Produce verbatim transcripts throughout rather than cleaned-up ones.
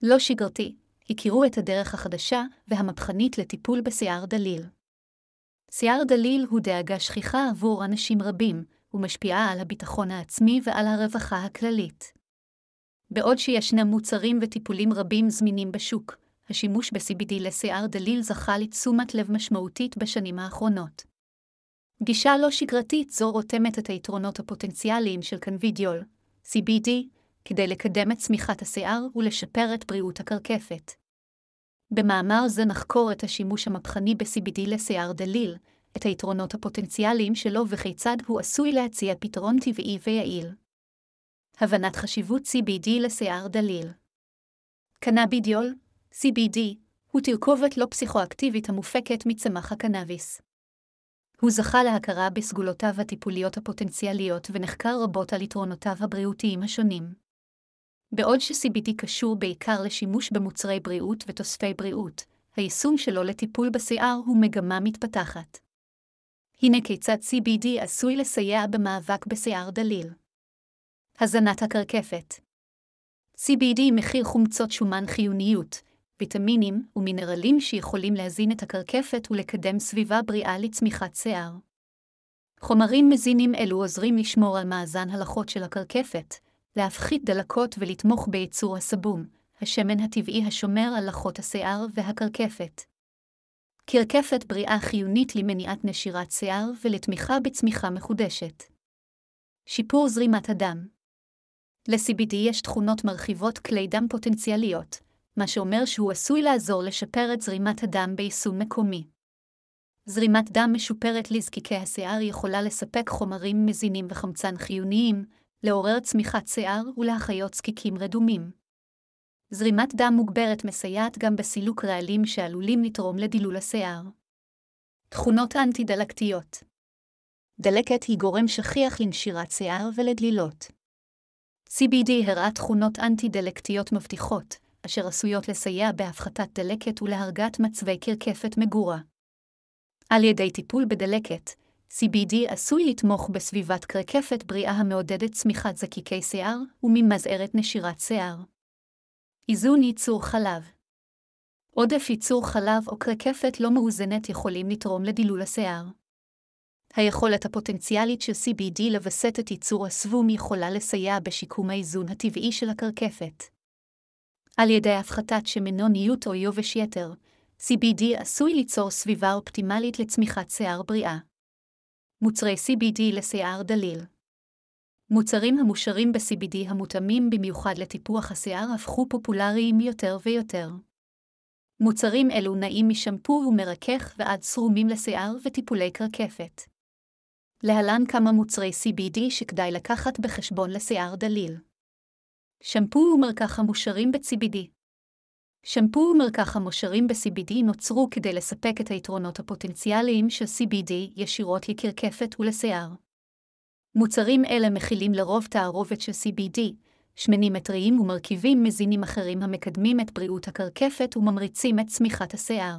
לא שגרתי, הכירו את הדרך החדשה והמהפכנית לטיפול בשיער דליל. שיער דליל הוא דאגה שכיחה עבור אנשים רבים, ומשפיעה על הביטחון העצמי ועל הרווחה הכללית. בעוד שישנם מוצרים וטיפולים רבים זמינים בשוק, השימוש ב-סי בי די לשיער דליל זכה לתשומת לב משמעותית בשנים האחרונות. גישה לא שגרתית זו רותמת את היתרונות הפוטנציאליים של קנבידיול, סי בי די, כדי לקדם את צמיחת השיער ולשפר את בריאות הקרקפת. במאמר זה נחקור את השימוש המהפכני ב-סי בי די לשיער דליל, את היתרונות הפוטנציאליים שלו וכיצד הוא עשוי להציע פתרון טבעי ויעיל. הבנת חשיבות סי בי די לשיער דליל. קנבידיול, סי בי די, הוא תרכובת לא פסיכואקטיבית המופקת מצמח הקנאביס. הוא זכה להכרה בסגולותיו הטיפוליות הפוטנציאליות ונחקר רבות על יתרונותיו הבריאותיים השונים. בעוד ש-סי בי די קשור בעיקר לשימוש במוצרי בריאות ותוספי בריאות, היישום שלו לטיפול בשיער הוא מגמה מתפתחת. הנה כיצד סי בי די עשוי לסייע במאבק בשיער דליל. הזנת הקרקפת. סי בי די מכיל חומצות שומן חיוניות, ויטמינים ומינרלים שיכולים להזין את הקרקפת ולקדם סביבה בריאה לצמיחת שיער. חומרים מזינים אלו עוזרים לשמור על מאזן הלחות של הקרקפת, להפחית דלקות ולתמוך בייצור הסבום, השמן הטבעי השומר על לחות השיער והקרקפת. קרקפת בריאה חיונית למניעת נשירת שיער ולתמיכה בצמיחה מחודשת. שיפור זרימת הדם. ל-סי בי די יש תכונות מרחיבות כלי דם פוטנציאליות, מה שאומר שהוא עשוי לעזור לשפר את זרימת הדם ביישום מקומי. זרימת דם משופרת לזקיקי השיער יכולה לספק חומרים מזינים וחמצן חיוניים, לעורר צמיחת שיער ולהחיות זקיקים רדומים. זרימת דם מוגברת מסייעת גם בסילוק רעלים שעלולים לתרום לדילול השיער. תכונות אנטי-דלקתיות. דלקת היא גורם שכיח לנשירת שיער ולדלילות. סי בי די הראה תכונות אנטי-דלקתיות מבטיחות, אשר עשויות לסייע בהפחתת דלקת ולהרגעת מצבי קרקפת מגורה. על ידי טיפול בדלקת, סי בי די עשוי לתמוך בסביבת קרקפת בריאה המעודדת צמיחת זקיקי שיער וממזערת נשירת שיער. איזון ייצור חלב. עודף ייצור חלב או קרקפת לא מאוזנת יכולים לתרום לדילול השיער. היכולת הפוטנציאלית של סי בי די לווסת את ייצור הסבום יכולה לסייע בשיקום האיזון הטבעי של הקרקפת. על ידי הפחתת שמנוניות או יובש יתר, סי בי די עשוי ליצור סביבה אופטימלית לצמיחת שיער בריאה. מוצרי סי בי די לשיער דליל. מוצרים המושרים ב-סי בי די המותאמים במיוחד לטיפוח השיער הפכו פופולריים יותר ויותר. מוצרים אלו נעים משמפו ומרכך ועד סרומים לשיער וטיפולי קרקפת. להלן כמה מוצרי סי בי די שכדאי לקחת בחשבון לשיער דליל. שמפו ומרכך המושרים ב-סי בי די. שמפו ומרכך המושרים ב-סי בי די נוצרו כדי לספק את היתרונות הפוטנציאליים של סי בי די ישירות לקרקפת ולשיער. מוצרים אלה מכילים לרוב תערובת של סי בי די, שמנים טריים ומרכיבים מזינים אחרים המקדמים את בריאות הקרקפת וממריצים את צמיחת השיער.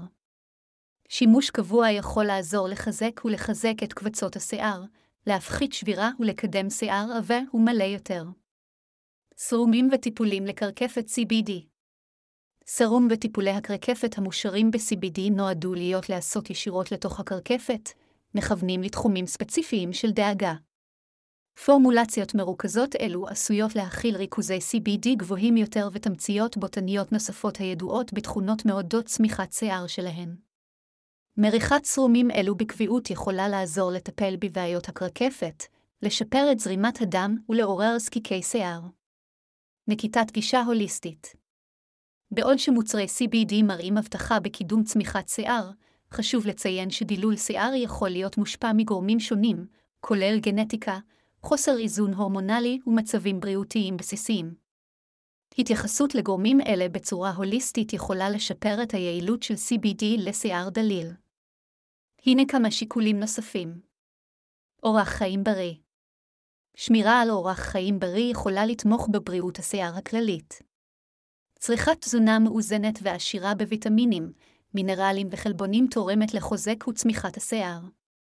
שימוש קבוע יכול לעזור לחזק ולחזק את קבצות השיער, להפחית שבירה ולקדם שיער עבה ומלא יותר. סרומים וטיפולים לקרקפת סי בי די. סרום וטיפולי הקרקפת המושרים ב-סי בי די נועדו להיות לעשות ישירות לתוך הקרקפת, מכוונים לתחומים ספציפיים של דאגה. פורמולציות מרוכזות אלו עשויות להכיל ריכוזי סי בי די גבוהים יותר ותמציות בוטניות נוספות הידועות בתכונות מעודדות צמיחת שיער שלהן. מריחת סרומים אלו בקביעות יכולה לעזור לטפל בבעיות הקרקפת, לשפר את זרימת הדם ולעורר זקיקי שיער. נקיטת גישה הוליסטית. בעוד שמוצרי סי בי די מראים הבטחה בקידום צמיחת שיער, חשוב לציין שדילול שיער יכול להיות מושפע מגורמים שונים, כולל גנטיקה, חוסר איזון הורמונלי ומצבים בריאותיים בסיסיים. התייחסות לגורמים אלה בצורה הוליסטית יכולה לשפר את היעילות של סי בי די לשיער דליל. הנה כמה שיקולים נוספים. אורח חיים בריא. שמירה על אורח חיים בריא יכולה לתמוך בבריאות השיער הכללית. צריכת תזונה מאוזנת ועשירה בוויטמינים, מינרלים וחלבונים תורמת לחוזק וצמיחת השיער.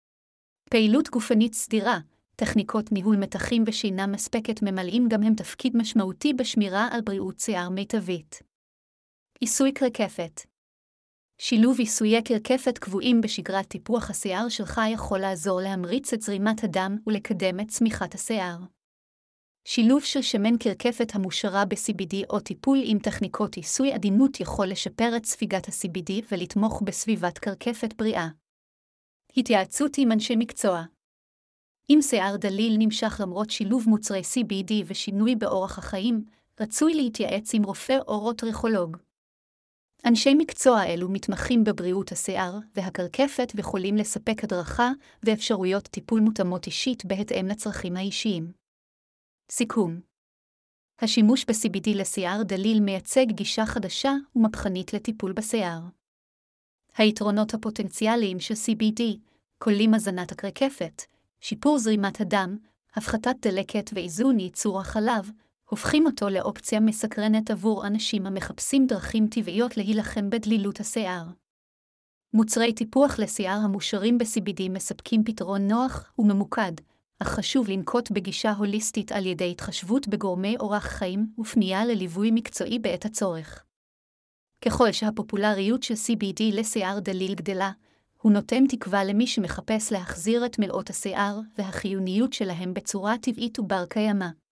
פעילות גופנית סדירה, טכניקות ניהול מתחים ושינה מספקת ממלאים גם הם תפקיד משמעותי בשמירה על בריאות שיער מיטבית. עיסוי קרקפת. שילוב עיסויי קרקפת קבועים בשגרת טיפוח השיער שלך יכול לעזור להמריץ את זרימת הדם ולקדם את צמיחת השיער. שילוב של שמן קרקפת המושרה ב-סי בי די או טיפול עם טכניקות עיסוי עדינות יכול לשפר את ספיגת ה-סי בי די ולתמוך בסביבת קרקפת בריאה. התייעצות עם אנשי מקצוע. אם שיער דליל נמשך למרות שילוב מוצרי סי בי די ושינוי באורח החיים, רצוי להתייעץ עם רופא או רוטריכולוג. אנשי מקצוע אלו מתמחים בבריאות השיער והקרקפת ויכולים לספק הדרכה ואפשרויות טיפול מותאמות אישית בהתאם לצרכים האישיים. סיכום. השימוש ב-סי בי די לשיער דליל מייצג גישה חדשה ומהפכנית לטיפול בשיער. היתרונות הפוטנציאליים של סי בי די כוללים הזנת הקרקפת, שיפור זרימת הדם, הפחתת דלקת ואיזון ייצור החלב, הופכים אותו לאופציה מסקרנת עבור אנשים המחפשים דרכים טבעיות להילחם בדלילות השיער. מוצרי טיפוח לשיער המושרים ב-סי בי די מספקים פתרון נוח וממוקד, אך חשוב לנקוט בגישה הוליסטית על ידי התחשבות בגורמי אורח חיים ופנייה לליווי מקצועי בעת הצורך. ככל שהפופולריות של סי בי די לשיער דליל גדלה, הוא נותן תקווה למי שמחפש להחזיר את מלאות השיער והחיוניות שלהם בצורה טבעית ובר קיימא.